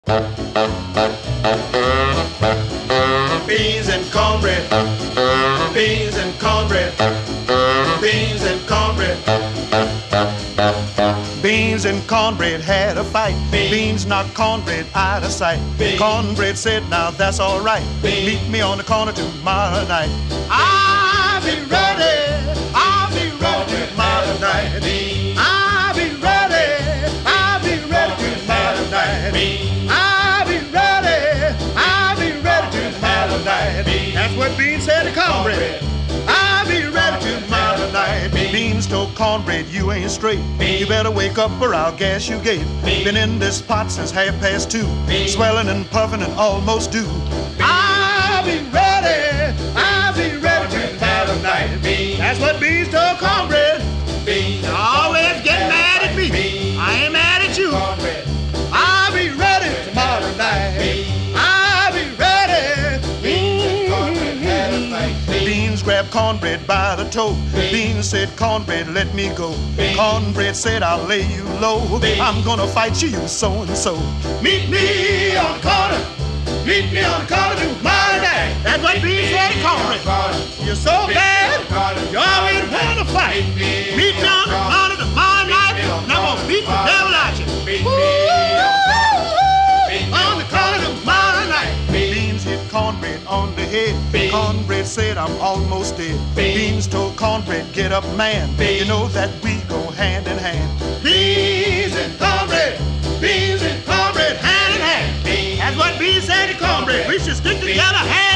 Beans and cornbread, beans and cornbread, beans and cornbread. Beans and cornbread had a fight. Beans knocked cornbread out of sight. Cornbread said, now that's all right. Meet me on the corner tomorrow night. I'll be ready. I'll be ready tomorrow night. I'll be ready. I'll be ready tomorrow night. I'll be ready. I'll be ready tomorrow night. That's what Beans said to cornbread. I'll be ready tomorrow night. Beans told cornbread, you ain't straight. You better wake up or I'll gas you gate. Been in this pot since 2:30. Swelling and puffing and almost due. I'll be ready. I'll be ready tomorrow night. That's what Beans told cornbread. You always get mad at me. I ain't mad at you. I'll be ready tomorrow night. I'll be ready. Beans grabbed cornbread by the toe. Beans said, cornbread, let me go. Cornbread said, I'll lay you low. I'm gonna fight you, so and so. Meet me on the corner. Meet me on the corner tomorrow night. That's what Beans said to cornbread. You're so bad, you always want to fight. Meet me on the corner tomorrow night, and I'm gonna beat the devil out you. On the corner tomorrow night. Beans hit cornbread on the head. Cornbread said, I'm almost dead. Beans told cornbread, get up, man. You know that we go hand in hand. Beans and cornbread, hand in hand. That's what Beans said to cornbread. We should stick together hand